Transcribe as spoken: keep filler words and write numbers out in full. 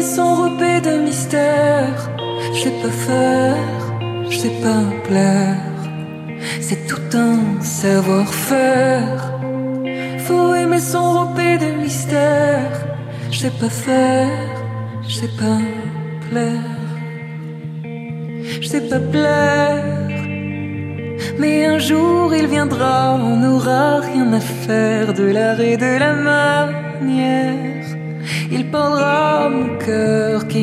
s'enrober de mystère. Je sais pas faire, je sais pas plaire. C'est tout un savoir-faire. Faut aimer s'enrober de mystère. Je sais pas faire, je sais pas plaire. Je sais pas plaire. Mais un jour il viendra, on n'aura rien à faire de l'art et de la manière. Il peindra mon cœur qui